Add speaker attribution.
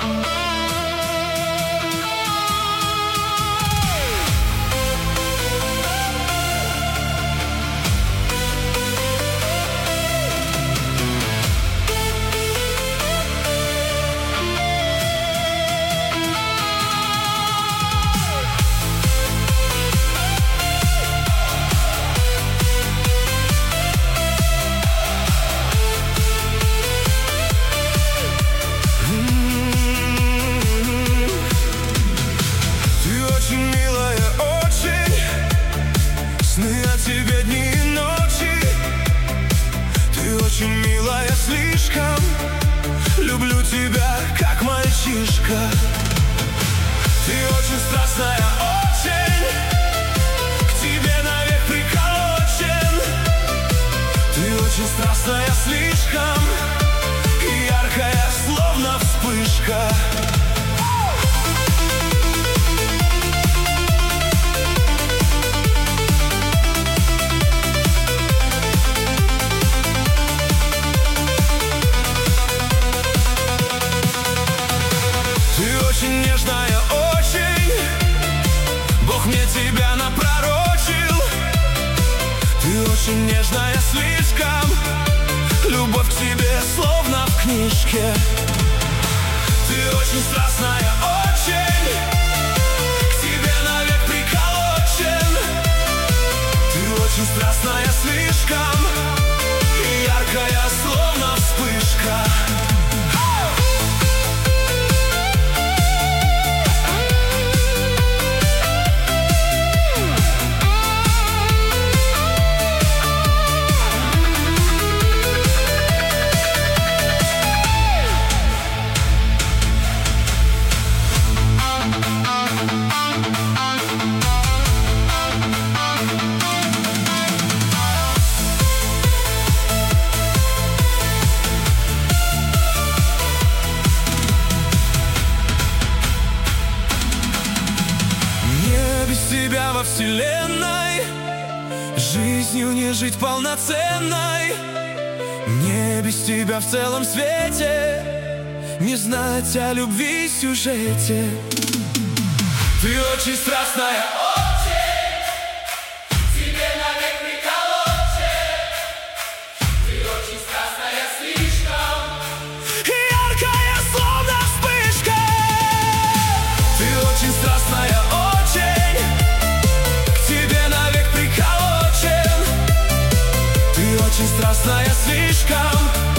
Speaker 1: Тебе дни и ночи. Ты очень милая, слишком. Люблю тебя, как мальчишка. Ты очень страстная, очень. К тебе навек приколочен. Ты очень страстная, слишком. И яркая, словно вспышка. Очень нежная, очень. Бог мне тебя напророчил. Ты очень нежная, слишком. Любовь к тебе словно в книжке. Ты очень страстная, очень. К тебе навек приколочен. Ты очень страстная, слишком. И яркая, словно вспышка. Тебя во вселенной жизнью не жить полноценной. Мне без тебя в целом свете не знать о любви сюжете. Ты очень страстная, очень. Тебе навек приколочен. Ты очень страстная, слишком. Яркая, словно вспышка. Ты очень страстная, очень. Очень страстная, слишком.